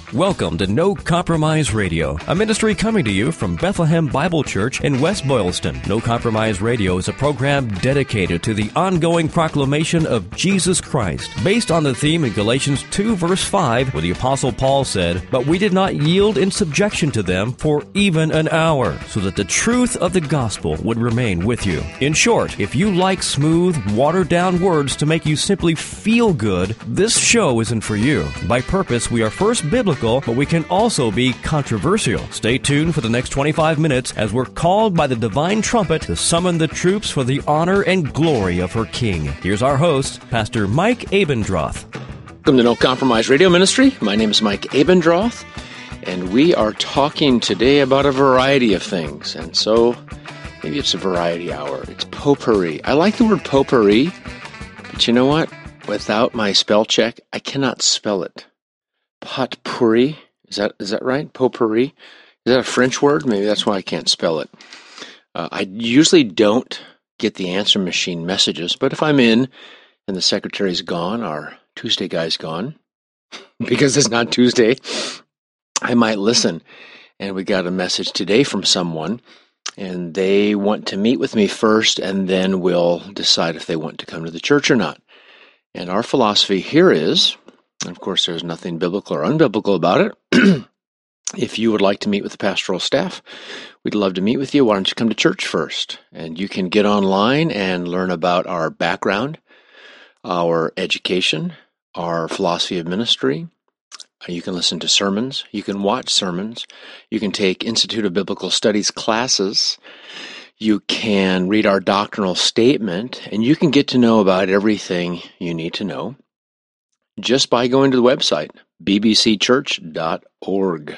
Welcome to No Compromise Radio, a ministry coming to you from Bethlehem Bible Church in West Boylston. No Compromise Radio is a program dedicated to the ongoing proclamation of Jesus Christ, based on the theme in Galatians 2, verse 5, where the Apostle Paul said, "But we did not yield in subjection to them for even an hour, so that the truth of the gospel would remain with you." In short, if you like smooth, watered-down words to make you simply feel good, this show isn't for you. By purpose, we are first biblical, but we can also be controversial. Stay tuned for the next 25 minutes as we're called by the divine trumpet to summon the troops for the honor and glory of her King. Here's our host, Pastor Mike Abendroth. Welcome to No Compromise Radio Ministry. My name is Mike Abendroth, and we are talking today about a variety of things. And so, maybe it's a variety hour. It's potpourri. I like the word potpourri, but you know what? Without my spell check, I cannot spell it. Potpourri, is that right? Potpourri? Is that a French word? Maybe that's why I can't spell it. I usually don't get the answer machine messages, but if I'm in and the secretary's gone, our Tuesday guy's gone, because it's not Tuesday, I might listen. And we got a message today from someone, and they want to meet with me first, and then we'll decide if they want to come to the church or not. And our philosophy here is, and of course, there's nothing biblical or unbiblical about it. If you would like to meet with the pastoral staff, we'd love to meet with you. Why don't you come to church first? And you can get online and learn about our background, our education, our philosophy of ministry. You can listen to sermons. You can watch sermons. You can take Institute of Biblical Studies classes. You can read our doctrinal statement, and you can get to know about everything you need to know just by going to the website, bbcchurch.org,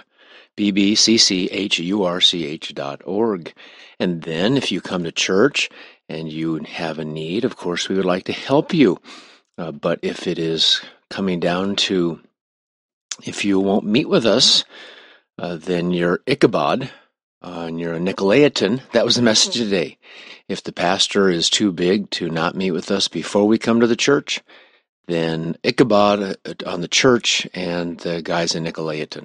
bbcchurch.org. And then if you come to church and you have a need, of course, we would like to help you. But if it is coming down to, if you won't meet with us, then you're Ichabod, and you're a Nicolaitan. That was the message today. If the pastor is too big to not meet with us before we come to the church, then Ichabod on the church, and the guy's a Nicolaitan.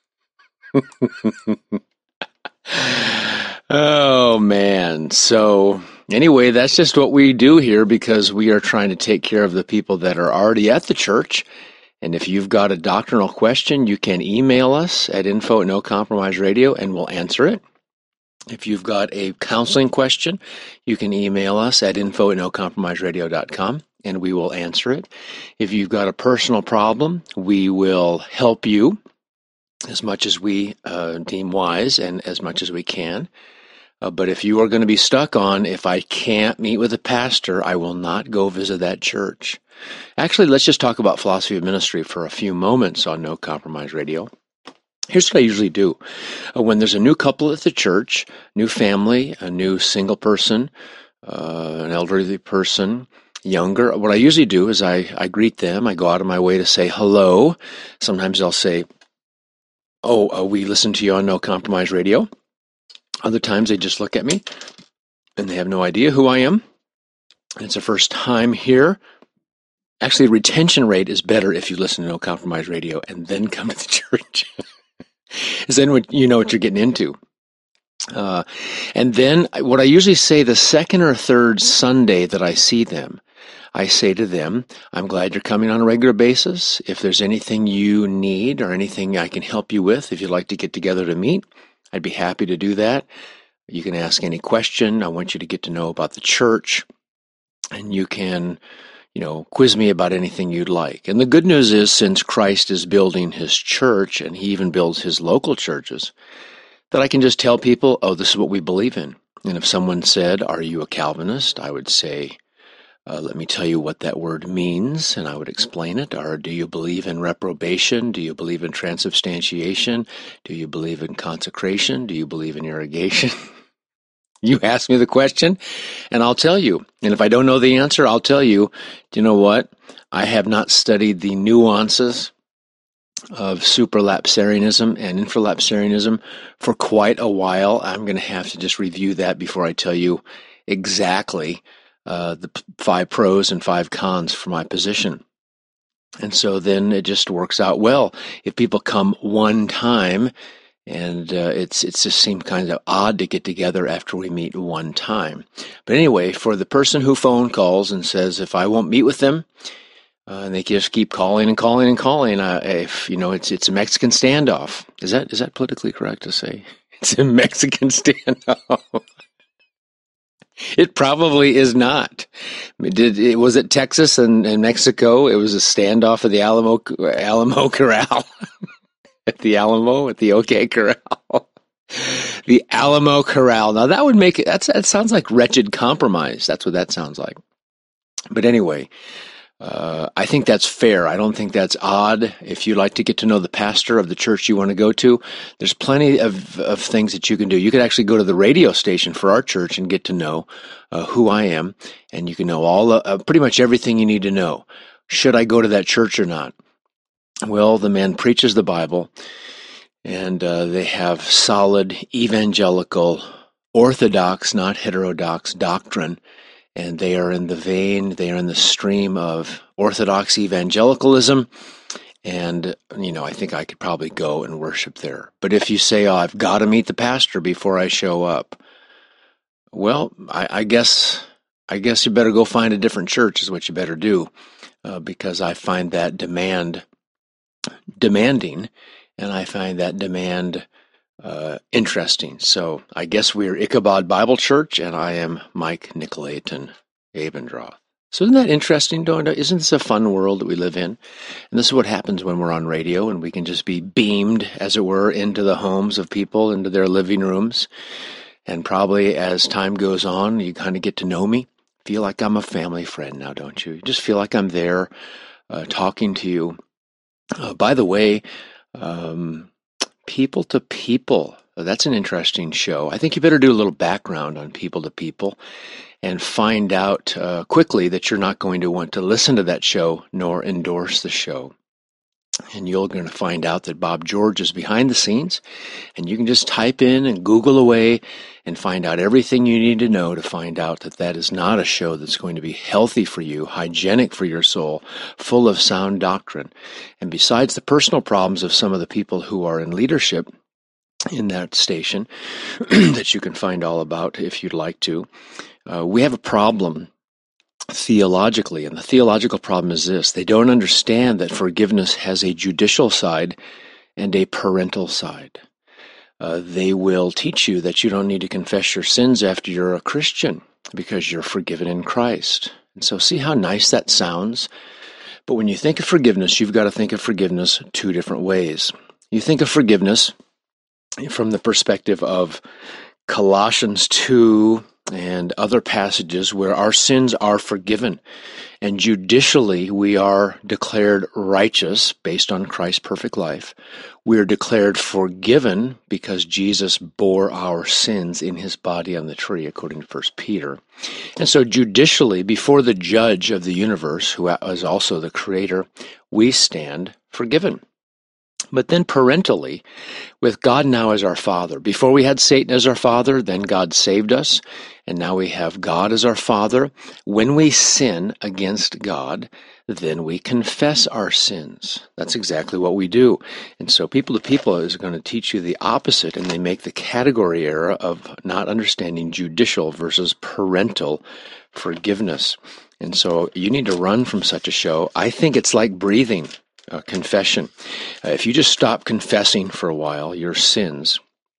Oh, man. So anyway, that's just what we do here, because we are trying to take care of the people that are already at the church. And if you've got a doctrinal question, you can email us at info@NoCompromiseRadio, and we'll answer it. If you've got a counseling question, you can email us at info@NoCompromiseRadio.com, and we will answer it. If you've got a personal problem, we will help you as much as we deem wise and as much as we can. But if you are going to be stuck on, if I can't meet with a pastor, I will not go visit that church. Actually, let's just talk about philosophy of ministry for a few moments on No Compromise Radio. Here's what I usually do. When there's a new couple at the church, new family, a new single person, an elderly person, younger, what I usually do is I greet them. I go out of my way to say hello. Sometimes I'll say, we listen to you on No Compromise Radio. Other times they just look at me and they have no idea who I am. It's the first time here. Actually, retention rate is better if you listen to No Compromise Radio and then come to the church. Because then you know what you're getting into. And then what I usually say the second or third Sunday that I see them, I say to them, I'm glad you're coming on a regular basis. If there's anything you need or anything I can help you with, if you'd like to get together to meet, I'd be happy to do that. You can ask any question. I want you to get to know about the church, and you can, quiz me about anything you'd like. And the good news is, since Christ is building his church, and he even builds his local churches, that I can just tell people, this is what we believe in. And if someone said, are you a Calvinist? I would say, let me tell you what that word means, and I would explain it. Or do you believe in reprobation? Do you believe in transubstantiation? Do you believe in consecration? Do you believe in irrigation? You ask me the question, and I'll tell you. And if I don't know the answer, I'll tell you, do you know what? I have not studied the nuances of supralapsarianism and infralapsarianism for quite a while. I'm going to have to just review that before I tell you exactly the 5 pros and 5 cons for my position. And so then it just works out well. If people come one time, and it just seems kind of odd to get together after we meet one time. But anyway, for the person who phone calls and says, if I won't meet with them, and they just keep calling and calling and calling, if it's a Mexican standoff. Is that politically correct to say? It's a Mexican standoff. It probably is not. Was it Texas and Mexico? It was a standoff at the Alamo Corral. At the OK Corral. The Alamo Corral. Now that would make it, that sounds like wretched compromise. That's what that sounds like. But anyway, I think that's fair. I don't think that's odd. If you'd like to get to know the pastor of the church you want to go to, there's plenty of things that you can do. You could actually go to the radio station for our church and get to know who I am, and you can know all pretty much everything you need to know. Should I go to that church or not? Well, the man preaches the Bible, and they have solid evangelical, orthodox, not heterodox doctrine. And they are in the stream of Orthodox evangelicalism. And, I think I could probably go and worship there. But if you say, I've got to meet the pastor before I show up, well, I guess you better go find a different church is what you better do, because I find that demanding, and I find that demand interesting. So I guess we're Ichabod Bible Church, and I am Mike Nicolaitan Abendroth. So isn't that interesting? Isn't this a fun world that we live in? And this is what happens when we're on radio, and we can just be beamed, as it were, into the homes of people, into their living rooms. And probably as time goes on, you kind of get to know me. Feel like I'm a family friend now, don't you? You just feel like I'm there talking to you. By the way, People to People. That's an interesting show. I think you better do a little background on People to People and find out quickly that you're not going to want to listen to that show nor endorse the show. And you're going to find out that Bob George is behind the scenes, and you can just type in and Google away and find out everything you need to know to find out that that is not a show that's going to be healthy for you, hygienic for your soul, full of sound doctrine. And besides the personal problems of some of the people who are in leadership in that station that you can find all about if you'd like to, we have a problem theologically, and the theological problem is this: they don't understand that forgiveness has a judicial side and a parental side. They will teach you that you don't need to confess your sins after you're a Christian because you're forgiven in Christ. And so see how nice that sounds? But when you think of forgiveness, you've got to think of forgiveness two different ways. You think of forgiveness from the perspective of Colossians 2 and other passages where our sins are forgiven, and judicially we are declared righteous based on Christ's perfect life. We are declared forgiven because Jesus bore our sins in his body on the tree, according to 1 Peter. And so judicially, before the judge of the universe, who is also the creator, we stand forgiven. But then parentally, with God now as our Father. Before we had Satan as our father, then God saved us, and now we have God as our Father. When we sin against God, then we confess our sins. That's exactly what we do. And so People to People is going to teach you the opposite, and they make the category error of not understanding judicial versus parental forgiveness. And so you need to run from such a show. I think it's like breathing. Confession. If you just stop confessing for a while your sins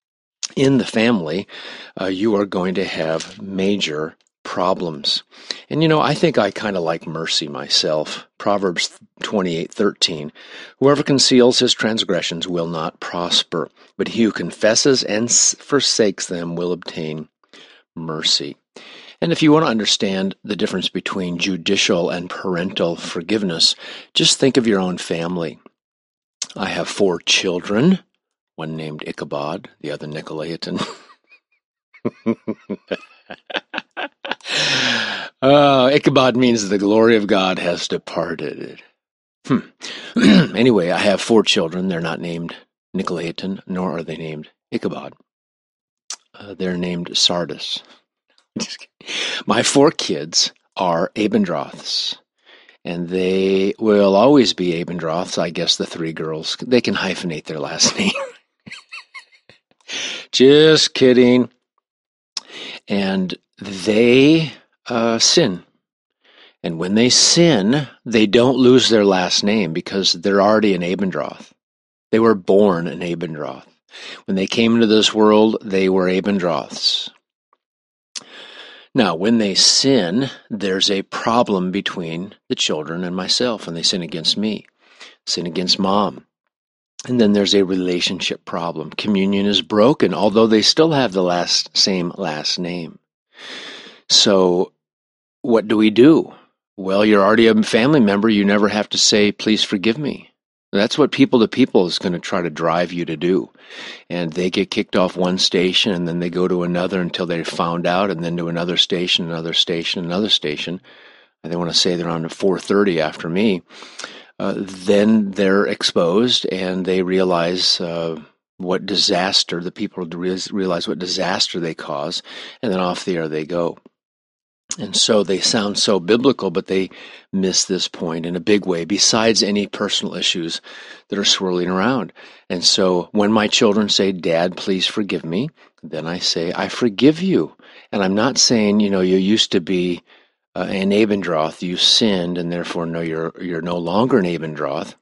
in the family, you are going to have major problems. And I think I kind of like mercy myself. Proverbs 28:13. Whoever conceals his transgressions will not prosper, but he who confesses and forsakes them will obtain mercy. And if you want to understand the difference between judicial and parental forgiveness, just think of your own family. I have 4 children, one named Ichabod, the other Nicolaitan. Ichabod means the glory of God has departed. Anyway, I have 4 children. They're not named Nicolaitan, nor are they named Ichabod. They're named Sardis. My 4 kids are Abendroths, And they will always be Abendroths. I guess the three girls, they can hyphenate their last name. Just kidding. And they sin. And when they sin, they don't lose their last name because they're already an Abendroth. They were born an Abendroth. When they came into this world, they were Abendroths. Now, when they sin, there's a problem between the children and myself, and they sin against me, sin against mom. And then there's a relationship problem. Communion is broken, although they still have the same last name. So what do? Well, you're already a family member. You never have to say, please forgive me. That's what people to people is going to try to drive you to do. And they get kicked off one station, and then they go to another until they're found out, and then to another station, another station, another station. And they want to say they're on to 4:30 after me. Then they're exposed, and they realize what disaster, the people realize what disaster they cause, and then off the air they go. And so they sound so biblical, but they miss this point in a big way, besides any personal issues that are swirling around. And so when my children say, Dad, please forgive me, then I say, I forgive you. And I'm not saying, you used to be an Abendroth, you sinned, and therefore no, you're no longer an Abendroth.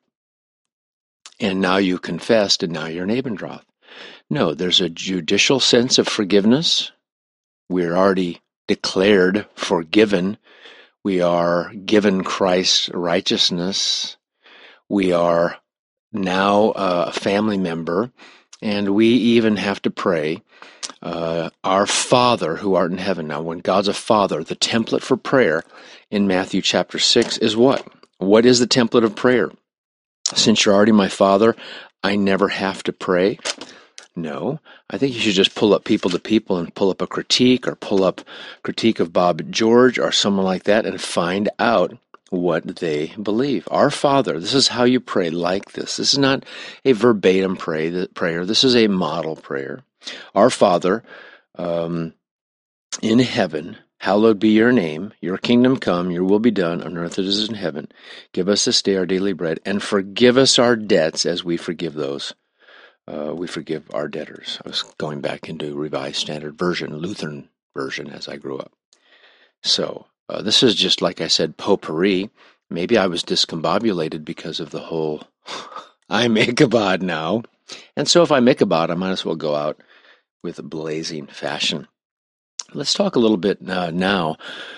And now you confessed, and now you're an Abendroth. No, there's a judicial sense of forgiveness. We're already declared forgiven. We are given Christ's righteousness. We are now a family member, and we even have to pray, our Father who art in heaven. Now, when God's a Father, the template for prayer in Matthew chapter 6 is what? What is the template of prayer? Since you're already my Father, I never have to pray. No, I think you should just pull up People to People and pull up a critique, or pull up critique of Bob George or someone like that, and find out what they believe. Our Father, this is how you pray, like this. This is not a verbatim prayer. This is a model prayer. Our Father, in heaven, hallowed be your name. Your kingdom come, your will be done on earth as it is in heaven. Give us this day our daily bread, and forgive us our debts as we forgive those. We forgive our debtors. I was going back into Revised Standard Version, Lutheran version, as I grew up. So this is just, like I said, potpourri. Maybe I was discombobulated because of the whole I'm Ichabod now. And so if I'm Ichabod, I might as well go out with a blazing fashion. Let's talk a little bit now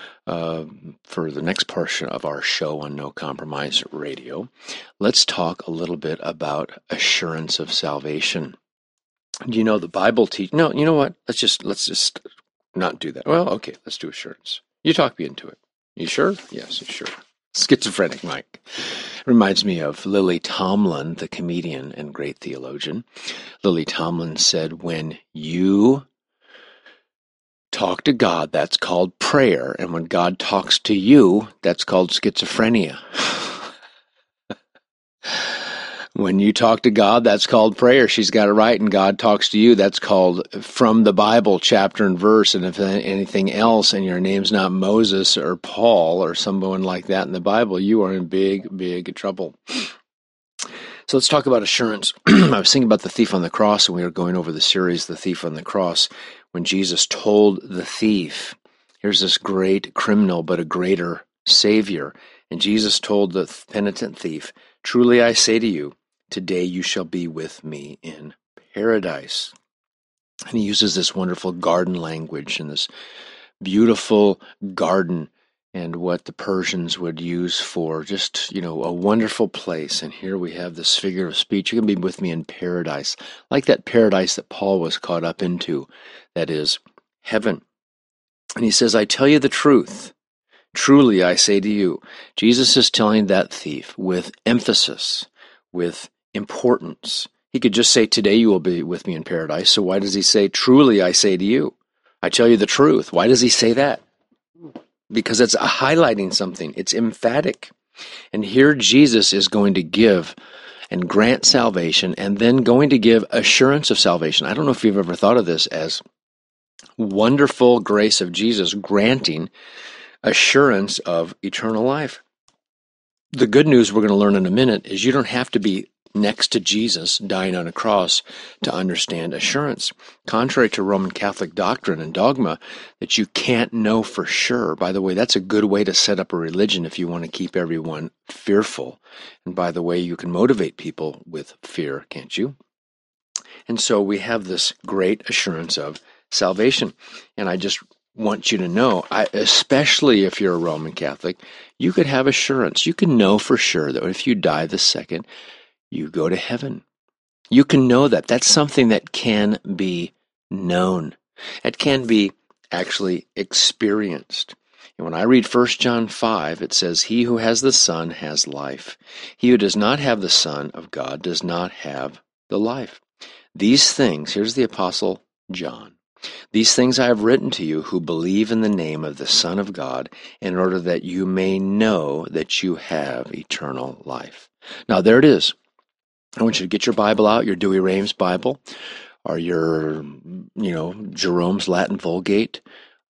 for the next portion of our show on No Compromise Radio. Let's talk a little bit about assurance of salvation. Do you know the Bible teach? No, you know what? Let's just not do that. Well, okay, let's do assurance. You talk me into it. You sure? Yes, sure. Schizophrenic Mike. Reminds me of Lily Tomlin, the comedian and great theologian. Lily Tomlin said, when you talk to God, that's called prayer. And when God talks to you, that's called schizophrenia. When you talk to God, that's called prayer. She's got it right. And God talks to you, that's called from the Bible, chapter and verse. And if anything else, and your name's not Moses or Paul or someone like that in the Bible, you are in big, big trouble. So let's talk about assurance. I was thinking about the thief on the cross, and we were going over the series, The Thief on the Cross, when Jesus told the thief, here's this great criminal, but a greater Savior. And Jesus told the penitent thief, truly I say to you, today you shall be with me in paradise. And he uses this wonderful garden language and this beautiful garden, and what the Persians would use for just, a wonderful place. And here we have this figure of speech. You're going to be with me in paradise, like that paradise that Paul was caught up into, that is heaven. And he says, I tell you the truth. Truly, I say to you. Jesus is telling that thief with emphasis, with importance. He could just say, today you will be with me in paradise. So why does he say, truly, I say to you? I tell you the truth. Why does he say that? Because it's highlighting something. It's emphatic. And here Jesus is going to give and grant salvation, and then going to give assurance of salvation. I don't know if you've ever thought of this as wonderful grace of Jesus granting assurance of eternal life. the good news we're going to learn in a minute is you don't have to be next to Jesus dying on a cross to understand assurance. Contrary to Roman Catholic doctrine and dogma that you can't know for sure. By the way, that's a good way to set up a religion if you want to keep everyone fearful. And by the way, you can motivate people with fear, can't you? And so we have this great assurance of salvation. And I just want you to know, especially if you're a Roman Catholic, you could have assurance. You can know for sure that if you die the second, you go to heaven. You can know that. That's something that can be known. It can be actually experienced. And when I read 1 John 5, it says, "He who has the Son has life. He who does not have the Son of God does not have the life. These things," here's the Apostle John, "these things I have written to you who believe in the name of the Son of God, in order that you may know that you have eternal life." Now there it is. I want you to get your Bible out, your Douay-Rheims Bible, or your, Jerome's Latin Vulgate,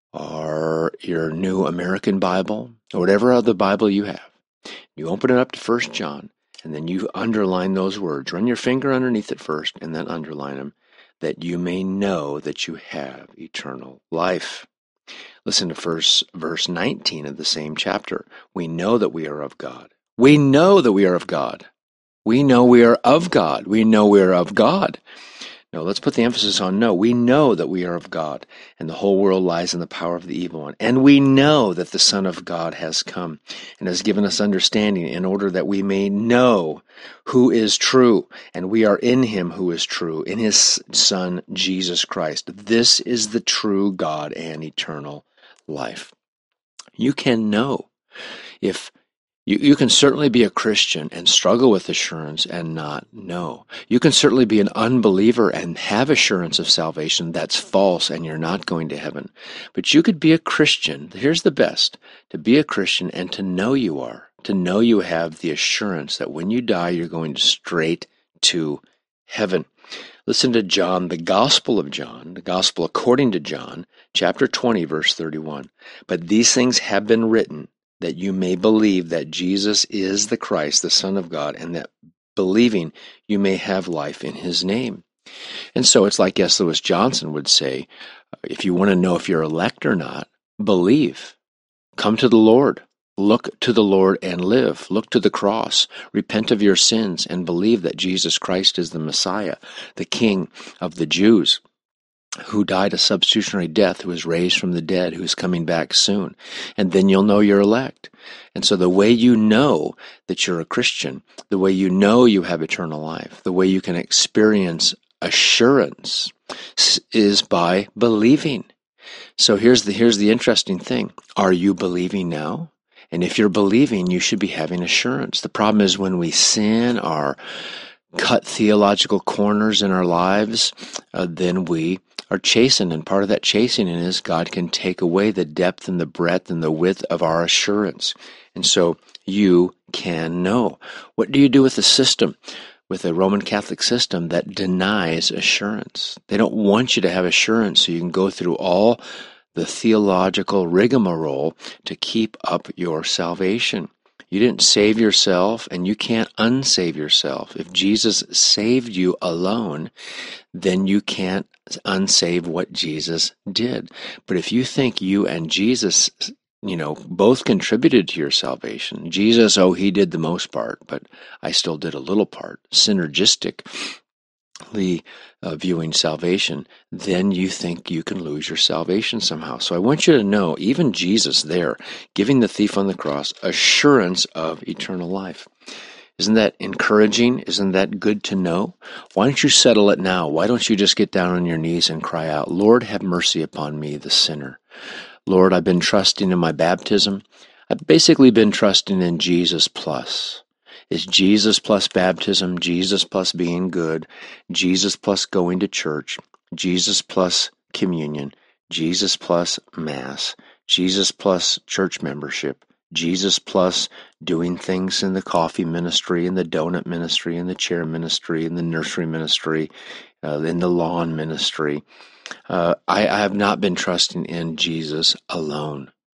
or your New American Bible, or whatever other Bible you have. You open it up to 1 John, and then you underline those words. Run your finger underneath it first, and then underline them, that you may know that you have eternal life. Listen to verse 19 of the same chapter. We know that we are of God. We know that we are of God. We know we are of God. We know we are of God. No, let's put the emphasis on no. We know that we are of God, and the whole world lies in the power of the evil one. And we know that the Son of God has come and has given us understanding in order that we may know who is true. And we are in him who is true, in his Son, Jesus Christ. This is the true God and eternal life. You can know. If you can certainly be a Christian and struggle with assurance and not know. You can certainly be an unbeliever and have assurance of salvation that's false and you're not going to heaven. But you could be a Christian. Here's the best: to be a Christian and to know you are. To know you have the assurance that when you die, you're going straight to heaven. Listen to John, the Gospel of John, the Gospel according to John, chapter 20, verse 31. "But these things have been written, that you may believe that Jesus is the Christ, the Son of God, and that believing you may have life in his name." And so it's like S. Lewis Johnson would say, if you want to know if you're elect or not, believe. Come to the Lord. Look to the Lord and live. Look to the cross. Repent of your sins and believe that Jesus Christ is the Messiah, the King of the Jews, who died a substitutionary death, who was raised from the dead, who is coming back soon. And then you'll know you're elect. And so the way you know that you're a Christian, the way you know you have eternal life, the way you can experience assurance is by believing. So here's the interesting thing. Are you believing now? And if you're believing, you should be having assurance. The problem is when we sin or cut theological corners in our lives, then we are chastened. And part of that chastening is God can take away the depth and the breadth and the width of our assurance. And so you can know. What do you do with the system, with a Roman Catholic system that denies assurance? They don't want you to have assurance so you can go through all the theological rigmarole to keep up your salvation. You didn't save yourself, and you can't unsave yourself. If Jesus saved you alone, then you can't unsave what Jesus did. But if you think you and Jesus, both contributed to your salvation, Jesus, he did the most part, but I still did a little part, synergistically viewing salvation, then you think you can lose your salvation somehow. So I want you to know, even Jesus there, giving the thief on the cross assurance of eternal life. Isn't that encouraging? Isn't that good to know? Why don't you settle it now? Why don't you just get down on your knees and cry out, "Lord, have mercy upon me, the sinner. Lord, I've been trusting in my baptism. I've basically been trusting in Jesus plus. It's Jesus plus baptism, Jesus plus being good, Jesus plus going to church, Jesus plus communion, Jesus plus Mass, Jesus plus church membership, Jesus plus doing things in the coffee ministry, in the donut ministry, in the chair ministry, in the nursery ministry, in the lawn ministry. I have not been trusting in Jesus alone.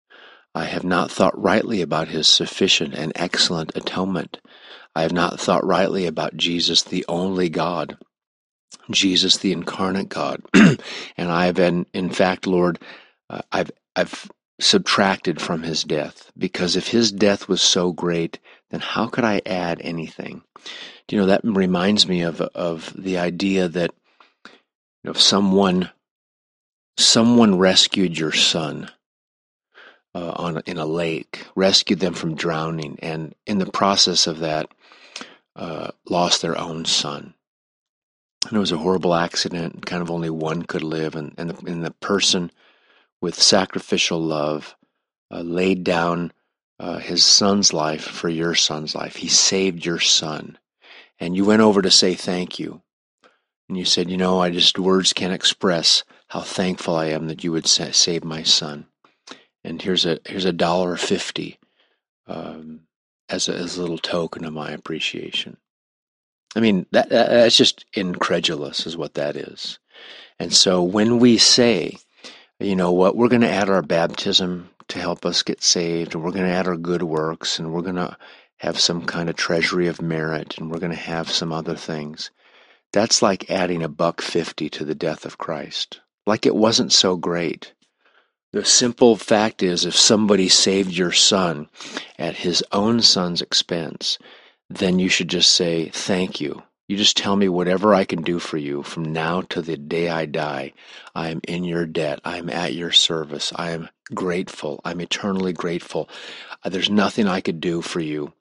I have not thought rightly about his sufficient and excellent atonement. I have not thought rightly about Jesus, the only God, Jesus, the incarnate God. And I have been, in fact, Lord, I've subtracted from his death, because if his death was so great, then how could I add anything? That reminds me of the idea that someone rescued your son in a lake, rescued them from drowning, and in the process of that, lost their own son. And it was a horrible accident. Kind of only one could live, and the person with sacrificial love laid down his son's life for your son's life. He saved your son, and you went over to say thank you, and you said, words can't express how thankful I am that you would save my son. And here's $1.50 as a little token of my appreciation. I mean, that's just incredulous, is what that is. And so when we say, we're going to add our baptism to help us get saved, and we're going to add our good works, and we're going to have some kind of treasury of merit, and we're going to have some other things. That's like adding $1.50 to the death of Christ. Like it wasn't so great. The simple fact is, if somebody saved your son at his own son's expense, then you should just say, thank you. You just tell me whatever I can do for you from now to the day I die. I am in your debt. I am at your service. I am grateful. I'm eternally grateful. There's nothing I could do for you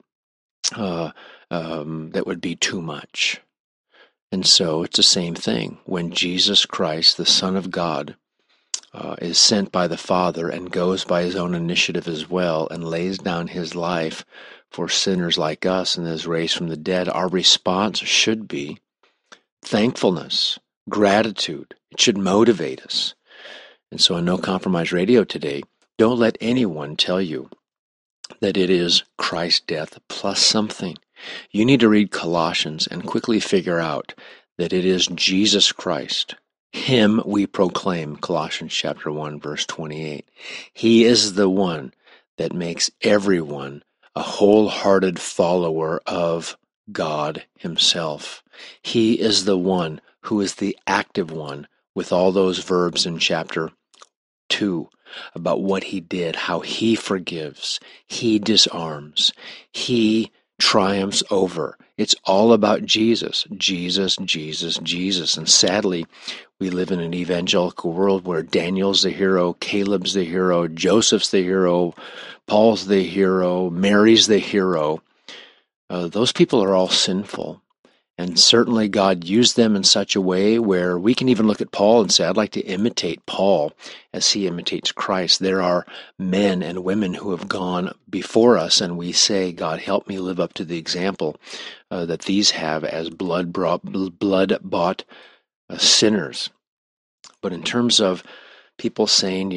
that would be too much. And so it's the same thing. When Jesus Christ, the Son of God, is sent by the Father and goes by his own initiative as well and lays down his life for sinners like us and is raised from the dead, our response should be thankfulness, gratitude. It should motivate us. And so on No Compromise Radio today, don't let anyone tell you that it is Christ's death plus something. You need to read Colossians and quickly figure out that it is Jesus Christ. Him we proclaim, Colossians chapter 1, verse 28. He is the one that makes everyone a wholehearted follower of God himself. He is the one who is the active one, with all those verbs in chapter 2 about what he did, how he forgives, he disarms, he triumphs over. It's all about Jesus, Jesus, Jesus, Jesus. And sadly, we live in an evangelical world where Daniel's the hero, Caleb's the hero, Joseph's the hero, Paul's the hero, Mary's the hero. Those people are all sinful. And certainly God used them in such a way where we can even look at Paul and say, I'd like to imitate Paul as he imitates Christ. There are men and women who have gone before us, and we say, God, help me live up to the example that these have as blood-bought sinners. But in terms of people saying,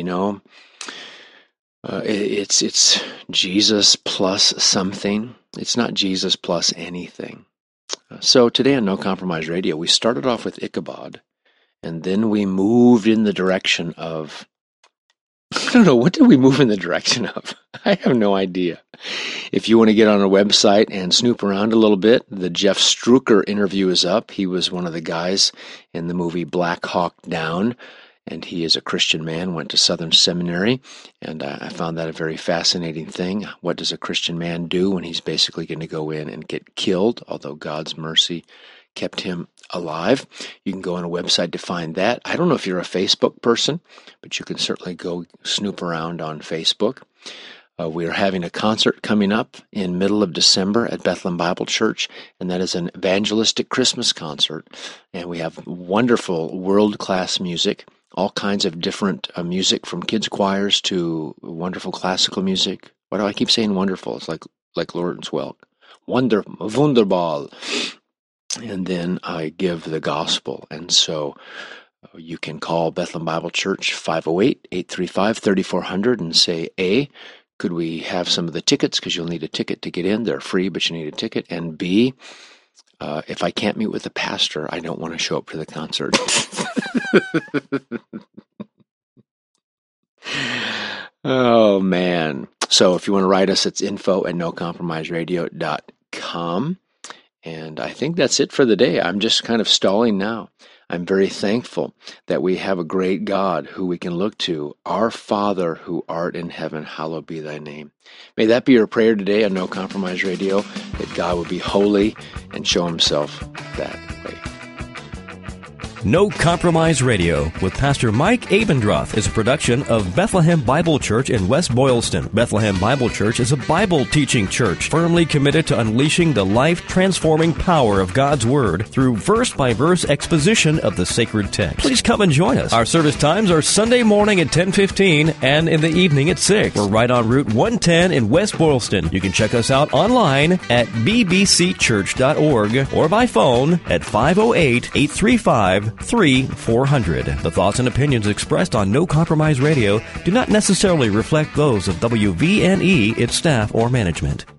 it's Jesus plus something, it's not Jesus plus anything. So today on No Compromise Radio, we started off with Ichabod, and then we moved in the direction of, I don't know, what did we move in the direction of? I have no idea. If you want to get on our website and snoop around a little bit, the Jeff Struecker interview is up. He was one of the guys in the movie Black Hawk Down, and he is a Christian man, went to Southern Seminary, and I found that a very fascinating thing. What does a Christian man do when he's basically going to go in and get killed, although God's mercy kept him alive? You can go on a website to find that. I don't know if you're a Facebook person, but you can certainly go snoop around on Facebook. We are having a concert coming up in middle of December at Bethlehem Bible Church, and that is an evangelistic Christmas concert. And we have wonderful world-class music, all kinds of different music, from kids' choirs to wonderful classical music. Why do I keep saying wonderful? It's like Lawrence Welk. Wunderbar. And then I give the gospel. And so you can call Bethlehem Bible Church 508-835-3400 and say, A, could we have some of the tickets? Because you'll need a ticket to get in. They're free, but you need a ticket. And B, if I can't meet with the pastor, I don't want to show up for the concert. Oh, man. So if you want to write us, it's info@nocompromiseradio.com. And I think that's it for the day. I'm just kind of stalling now. I'm very thankful that we have a great God who we can look to. Our Father who art in heaven, hallowed be thy name. May that be your prayer today on No Compromise Radio, that God will be holy and show himself that way. No Compromise Radio with Pastor Mike Abendroth is a production of Bethlehem Bible Church in West Boylston. Bethlehem Bible Church is a Bible teaching church firmly committed to unleashing the life-transforming power of God's Word through verse-by-verse exposition of the sacred text. Please come and join us. Our service times are Sunday morning at 10:15 and in the evening at 6. We're right on Route 110 in West Boylston. You can check us out online at bbcchurch.org or by phone at 508-835-3400. The thoughts and opinions expressed on No Compromise Radio do not necessarily reflect those of WVNE, its staff, or management.